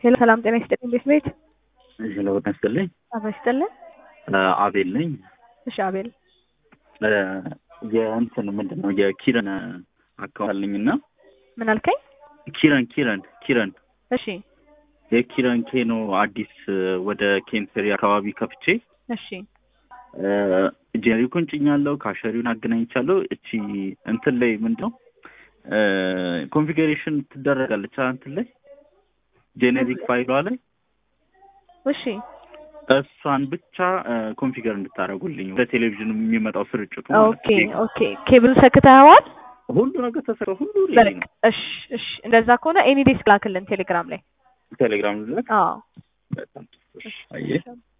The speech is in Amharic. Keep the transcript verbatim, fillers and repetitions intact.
ሄሎ ሰላም ጤና ይስጥልኝ ቤት ቤት ሄሎ ጤና ይስጥልኝ አባ ይስጥልኝ አቤል ነኝ እሺ አቤል የእንትን ምንድነው የኪረን አካውንት አለኝና ምን አልከኝ ኪረን ኪረን ኪረን እሺ የኪረን ኬኖ አዲስ ወደ ኬንሰሪ አካባቢ ከፍቼ እሺ ጄሪኮን ጭኛለሁ ካሸሪውን አገናኝቻለሁ እቺ እንትን ላይ ምንድነው ኮንፊገሬሽን ትደረጋለች እንትን ላይ ጄኔሪክ ፋይሏ ላይ እሺ እሷን ብቻ ኮንፊገር እንድታረጉልኝ ለቴሌቪዥን የሚመጣው ስርጭቱ ኦኬ ኦኬ ኬብል ሰክተዋል ሁሉ ነገር ተሰራ ሁሉ ላይ ነው እሺ እሺ እንደዛ ከሆነ ኤኒ ዴስክ ላክልን ቴሌግራም ላይ ቴሌግራም ላይ አዎ በጣም እሺ አየህ